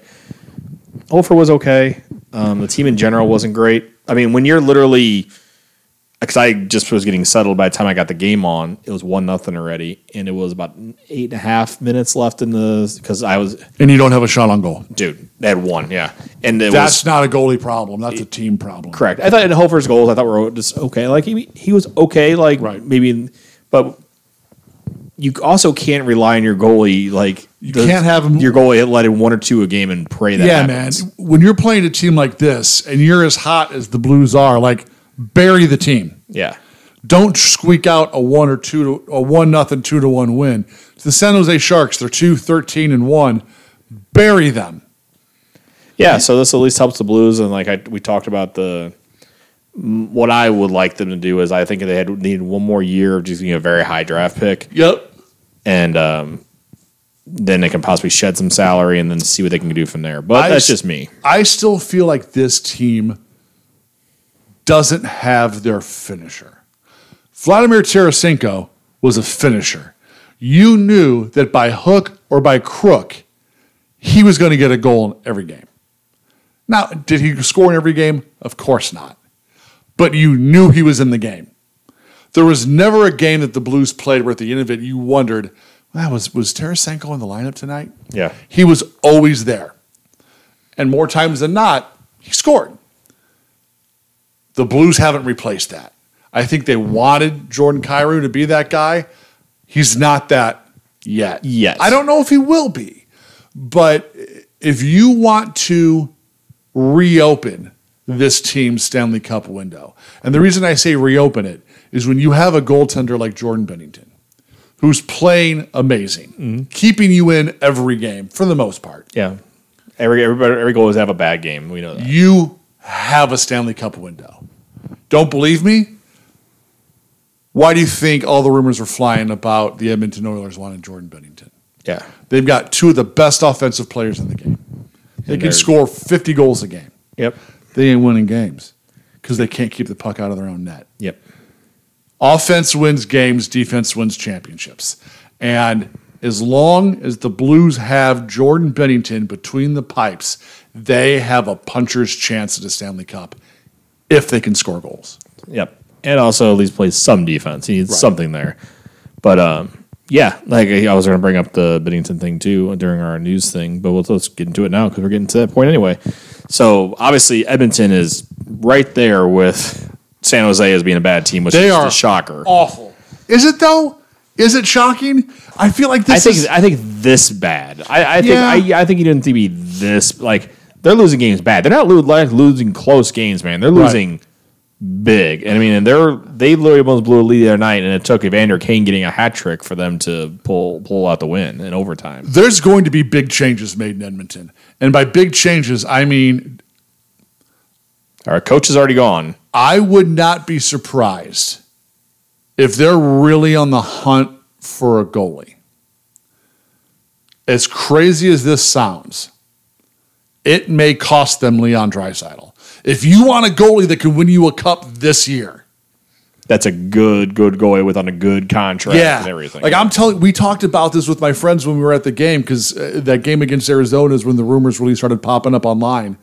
Hofer was okay. Um, the team in general wasn't great. I mean, when you're literally, because I just was getting settled by the time I got the game on, it was one nothing already, and it was about eight and a half minutes left in the because I was And you don't have a shot on goal. dude. They had one, yeah, and it That's was not a goalie problem. That's a team problem. correct. I thought in Hofer's goals, I thought were just okay. Like he he was okay, like Right. maybe, but you also can't rely on your goalie. Like you can't have him- your goalie letting one or two a game and pray that Yeah, happens. man. When you're playing a team like this and you're as hot as the Blues are, like bury the team. Yeah. Don't squeak out a one or two to a one nothing two to one win. The San Jose Sharks, they're two thirteen and one. Bury them. Yeah, so this at least helps the Blues, and like I, we talked about the what I would like them to do is I think they had needed one more year of just getting a very high draft pick, Yep. and um, then they can possibly shed some salary and then see what they can do from there. But I that's s- just me. I still feel like this team doesn't have their finisher. Vladimir Tarasenko was a finisher. You knew that by hook or by crook, he was going to get a goal in every game. Now, did he score in every game? Of course not. But you knew he was in the game. There was never a game that the Blues played where at the end of it you wondered, wow, was, was Tarasenko in the lineup tonight? Yeah. He was always there. And more times than not, he scored. The Blues haven't replaced that. I think they wanted Jordan Kyrou to be that guy. He's not that yet. Yes. I don't know if he will be. But if you want to reopen this team's Stanley Cup window, and the reason I say reopen it is when you have a goaltender like Jordan Bennington, who's playing amazing, Mm-hmm. keeping you in every game for the most part, Yeah, every everybody every goal is have a bad game. We know that. you have a Stanley Cup window. Don't believe me? Why do you think all the rumors were flying about the Edmonton Oilers wanting Jordan Bennington? Yeah, They've got two of the best offensive players in the game. They And can they're- score fifty goals a game. yep, They ain't winning games because they can't keep the puck out of their own net. yep. Offense wins games, defense wins championships. And as long as the Blues have Jordan Bennington between the pipes, they have a puncher's chance at a Stanley Cup if they can score goals. Yep. And also at least plays some defense. He needs something there. But um, yeah, like I was going to bring up the Bennington thing too during our news thing, but we'll, let's get into it now because we're getting to that point anyway. So obviously Edmonton is right there with San Jose as being a bad team, which They is are a shocker. Awful. Is it though? Is it shocking? I feel like I this think is I think this bad. I, I think Yeah. I, I think you didn't think be this like they're losing games bad. They're not lo- like losing close games, man. They're losing big. And I mean, and they're they literally almost blew a lead the other night, and it took Evander Kane getting a hat trick for them to pull pull out the win in overtime. there's going to be big changes made in Edmonton. And by big changes, I mean Our coach is already gone. I would not be surprised if they're really on the hunt for a goalie. As crazy as this sounds, it may cost them Leon Draisaitl. If you want a goalie that can win you a cup this year, That's a good good goalie with on a good contract yeah, and everything. like I'm telling, we talked about this with my friends when we were at the game because uh, that game against Arizona is when the rumors really started popping up online.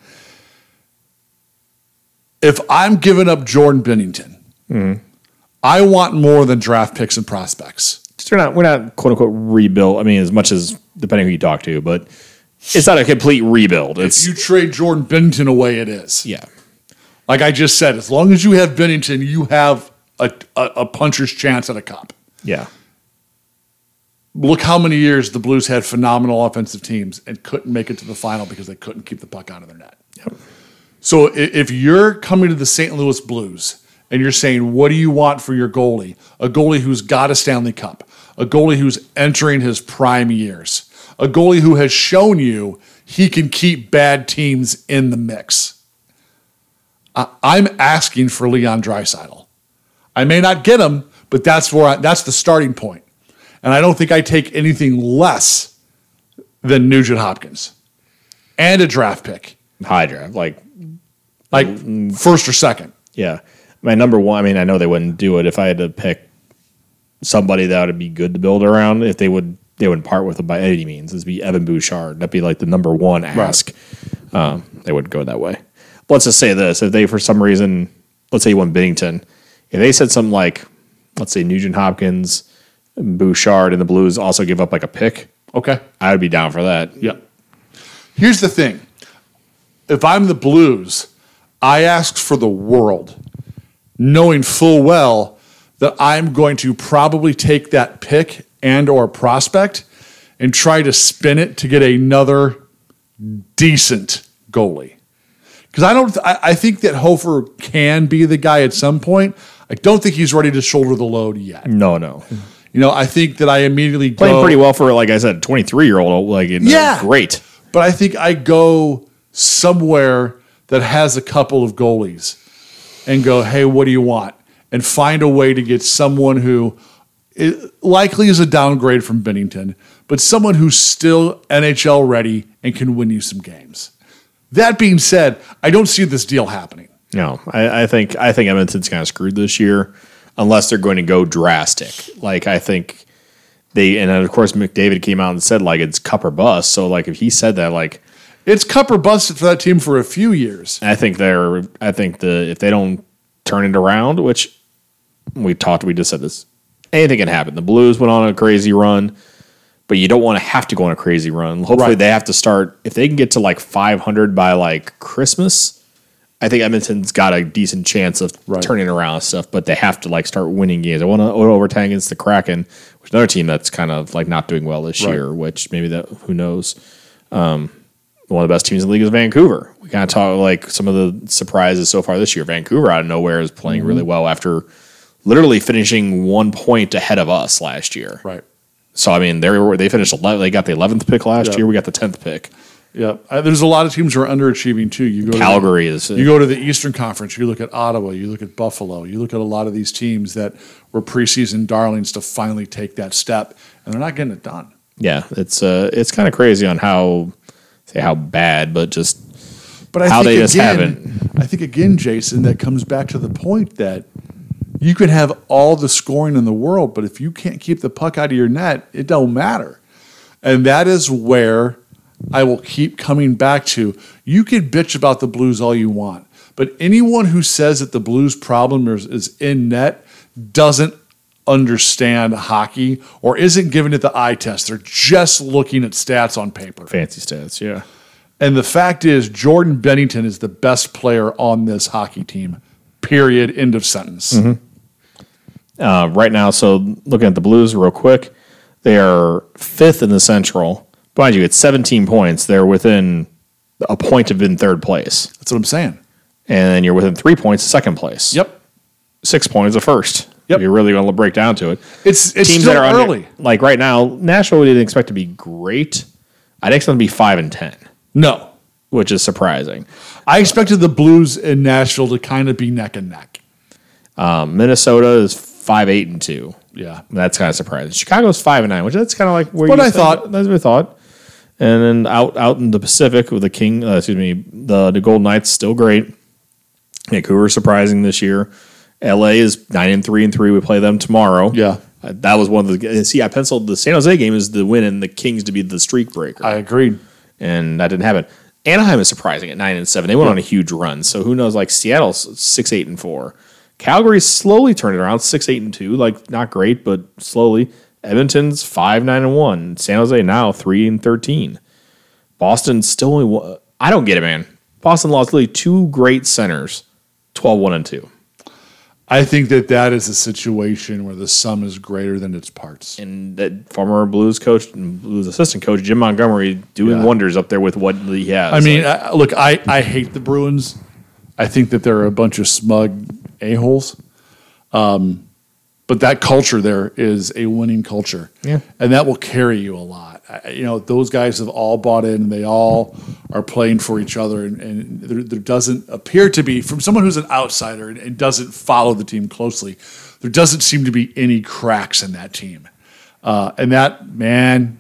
If I'm giving up Jordan Bennington, Mm-hmm. I want more than draft picks and prospects. we're not we're not quote unquote rebuilt. I mean, as much as depending who you talk to, but it's not a complete rebuild. It's If you trade Jordan Bennington away, it is. yeah. Like I just said, as long as you have Bennington, you have a, a, a puncher's chance at a cup. Yeah. Look how many years the Blues had phenomenal offensive teams and couldn't make it to the final because they couldn't keep the puck out of their net. Yep. So i- if you're coming to the Saint Louis Blues and you're saying, what do you want for your goalie? A goalie who's got a Stanley Cup, a goalie who's entering his prime years, a goalie who has shown you he can keep bad teams in the mix. I- I'm asking for Leon Draisaitl. I may not get him, but that's where I, that's the starting point. And I don't think I take anything less than Nugent Hopkins and a draft pick, High draft. Like like first or second. yeah. My number one, I mean, I know they wouldn't do it if I had to pick somebody that would be good to build around. If they would, they wouldn't part with it by any means. It'd be Evan Bouchard. That'd be like the number one ask. Um, they wouldn't go that way. But let's just say this: if they, for some reason, let's say you won Bennington, if they said something like, let's say Nugent Hopkins, Bouchard, and the Blues also give up like a pick, Okay. I would be down for that. Yep. Here's the thing. If I'm the Blues, I ask for the world, knowing full well that I'm going to probably take that pick and or prospect and try to spin it to get another decent goalie. Because I don't, I, I think that Hofer can be the guy at some point. I don't think he's ready to shoulder the load yet. No, no. You know, I think that I immediately Playing go, pretty well for, like I said, twenty-three-year-old. Like, Yeah. great. But I think I go somewhere that has a couple of goalies and go, hey, what do you want? And find a way to get someone who is, likely is a downgrade from Bennington, but someone who's still N H L ready and can win you some games. That being said, I don't see this deal happening. No, I, I think I think Edmonton's kind of screwed this year, unless they're going to go drastic. Like I think they, and then of course McDavid came out and said like it's cup or bust. So like if he said that, like It's cup or bust for that team for a few years. I think they're, I think the if they don't turn it around, which we talked, we just said this, anything can happen. The Blues went on a crazy run, but you don't want to have to go on a crazy run. Hopefully Right. they have to start, if they can get to like five hundred by like Christmas, I think Edmonton's got a decent chance of Right. turning around stuff, but they have to like start winning games. I want to overtime against the Kraken, which is another team that's kind of like not doing well this Right. year, which maybe that, who knows. Um, one of the best teams in the league is Vancouver. We kind of talk like some of the surprises so far this year. Vancouver out of nowhere is playing Mm-hmm. really well after literally finishing one point ahead of us last year. Right. So I mean, they were they finished eleven. They got the eleventh pick last Yep. year. We got the tenth pick. Yeah. Uh, there's a lot of teams who are underachieving too. You go Calgary to is the, you go to the Eastern Conference, you look at Ottawa, you look at Buffalo, you look at a lot of these teams that were preseason darlings to finally take that step, and they're not getting it done. yeah. It's uh it's kind of crazy on how say how bad, but just But I How think they just again, haven't. I think again, Jason, that comes back to the point that you can have all the scoring in the world, but if you can't keep the puck out of your net, it don't matter. And that is where I will keep coming back to. You can bitch about the Blues all you want, but anyone who says that the Blues problem is, is in net doesn't understand hockey or isn't giving it the eye test. They're just looking at stats on paper. fancy stats. Yeah. And the fact is, Jordan Bennington is the best player on this hockey team. Period. End of sentence. Uh, right now, so looking at the Blues real quick, they are fifth in the Central. Mind you, it's seventeen points. They're within a point of in third place, That's what I'm saying. and then you're within three points of second place. Yep. Six points of first. Yep. If you're really going to break down to it. It's it's Teams still that are under- early. like right now, Nashville we didn't expect to be great. I'd expect them to be five and ten, No. which is surprising. I expected the Blues in Nashville to kind of be neck and neck. Um, Minnesota is five eight and two. Yeah. That's kind of surprising. Chicago's five and nine, which that's kind of like where What you I think- thought. That's what I thought. And then out out in the Pacific with the King, uh, excuse me, the the Golden Knights still great. Vancouver surprising this year. L A is nine and three and three. We play them tomorrow. Yeah. Uh, that was one of the. See, I penciled the San Jose game as the win and the Kings to be the streak breaker, I agreed. and that didn't happen. Anaheim is surprising at nine and seven. They went on a huge run. So who knows? Like Seattle's six eight and four. Calgary's slowly turning around, six eight and two. Like not great, but slowly. Edmonton's five nine and one. San Jose now three and thirteen. Boston's still only one. I don't get it, man. Boston lost literally two great centers, twelve one and two. I think that that is a situation where the sum is greater than its parts. And that former Blues coach and Blues assistant coach Jim Montgomery doing Yeah. wonders up there with what he has. I mean, Like, I, look, I, I hate the Bruins. I think that they're a bunch of smug a-holes. Um, but that culture there is a winning culture. Yeah. And that will carry you a lot. I, you know, those guys have all bought in. They all are playing for each other. And, and there, there doesn't appear to be, from someone who's an outsider and, and doesn't follow the team closely, there doesn't seem to be any cracks in that team. Uh, and that, man,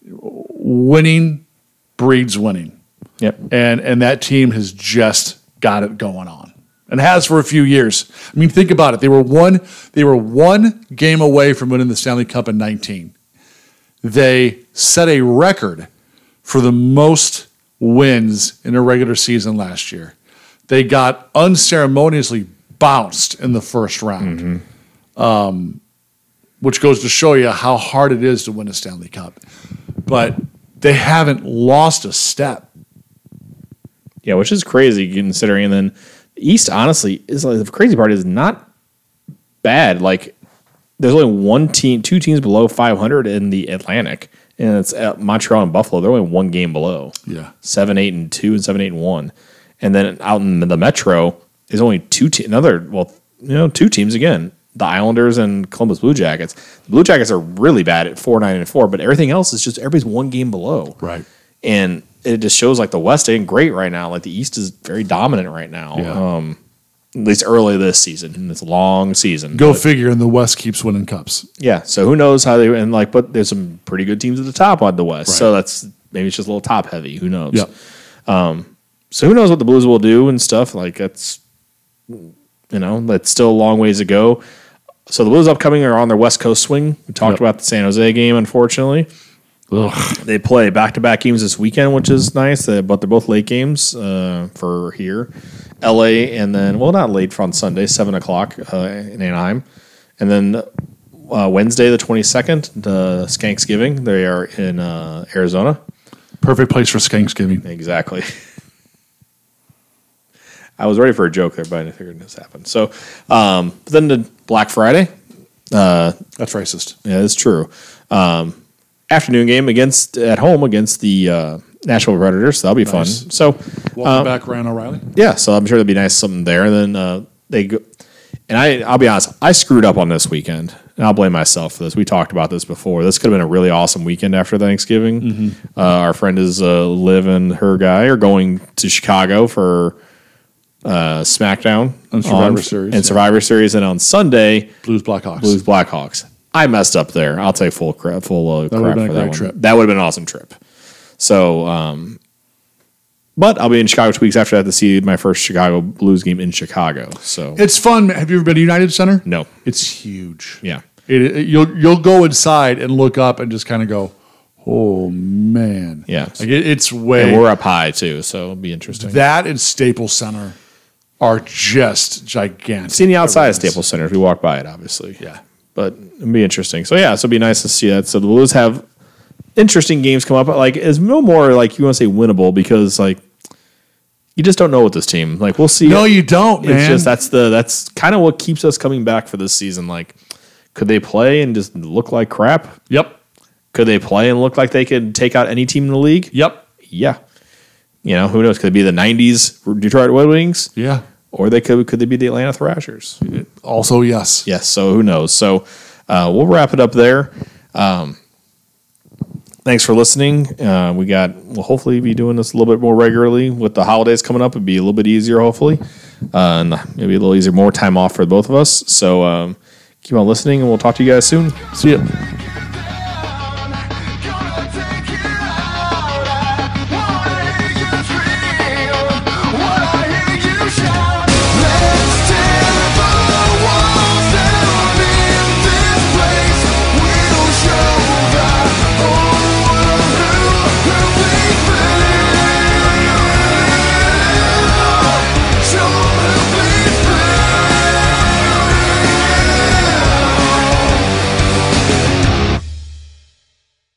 winning breeds winning. yep. And and that team has just got it going on, and has for a few years. I mean, think about it. They were one they were one game away from winning the Stanley Cup in nineteen. They set a record for the most wins in a regular season last year. They got unceremoniously bounced in the first round, um, which goes to show you how hard it is to win a Stanley Cup. But they haven't lost a step. Yeah, which is crazy considering. And then the East, honestly, is like the crazy part is not bad. Like there's only one team, two teams below five hundred in the Atlantic, and it's at Montreal and Buffalo. They're only one game below. Yeah. Seven, eight, and two, and seven, eight, and one. And then out in the Metro, there's only two te- another well, you know, two teams again. The Islanders and Columbus Blue Jackets. The Blue Jackets are really bad at four, nine, and four, but everything else is just everybody's one game below. Right. And it just shows like the West ain't great right now. Like the East is very dominant right now. Yeah. Um, at least early this season, in this long season. Go But, figure, and the West keeps winning cups. yeah. So who knows how they and like, but there's some pretty good teams at the top on the West. Right. So that's maybe it's just a little top heavy. Who knows? Yep. So who knows what the Blues will do and stuff. Like that's, you know, that's still a long ways to go. So the Blues upcoming are on their West Coast swing. We talked Yep. about the San Jose game, unfortunately. Ugh. They play back-to-back games this weekend, which is nice. Uh, but they're both late games uh, for here. L A and then, well, not late, for on Sunday, seven o'clock uh, in Anaheim. And then uh, Wednesday, the twenty-second, the Skanksgiving. They are in uh, Arizona. Perfect place for Skanksgiving. Exactly. I was ready for a joke there, but I figured this happened. So um, then the Black Friday. That's racist. Yeah, that's true. Um, afternoon game against at home against the uh, Nashville Predators. So that'll be Nice. fun. So Welcome um, back, Ryan O'Reilly. yeah, so I'm sure there'll be nice something there. And then uh, they go, and I I'll be honest, I screwed up on this weekend, and I'll blame myself for this. We talked about this before. This could have been a really awesome weekend after Thanksgiving. Mm-hmm. Uh, our friend is uh, Liv and her guy are going to Chicago for uh, SmackDown And Survivor on- Series, and yeah. Survivor Series, and on Sunday Blues Blackhawks. Blues Blackhawks. I messed up there. I'll take full crap, full uh, would've crap been a for that great one. trip. That would have been an awesome trip. So, um, but I'll be in Chicago two weeks after that to see my first Chicago Blues game in Chicago. So It's fun. Have you ever been to United Center? no, It's huge. yeah, It, it- you'll you'll go inside and look up and just kind of go, oh man. Yeah. Like it, it's way and we're up high too, so it'll be interesting. that and Staples Center are just gigantic. Seeing the outside of Everything's- Staples Center, if we walk by it, obviously. Yeah. But it'll be interesting. So yeah, so it'll be nice to see that. So the Blues have interesting games come up. Like it's no more like you want to say winnable because like you just don't know with this team. Like we'll see. No, you don't, It's man. just that's the that's kind of what keeps us coming back for this season. Like, could they play and just look like crap? Yep. Could they play and look like they could take out any team in the league? Yep. Yeah. You know, who knows? Could it be the nineties Detroit Red Wings? Yeah. Or they could could they be the Atlanta Thrashers? Also, yes. Yes, so who knows? So uh, we'll wrap it up there. Um, thanks for listening. Uh, we got we'll hopefully be doing this a little bit more regularly with the holidays coming up. It'd be a little bit easier, hopefully, uh, and maybe a little easier, more time off for both of us. So um, keep on listening, and we'll talk to you guys soon. See ya.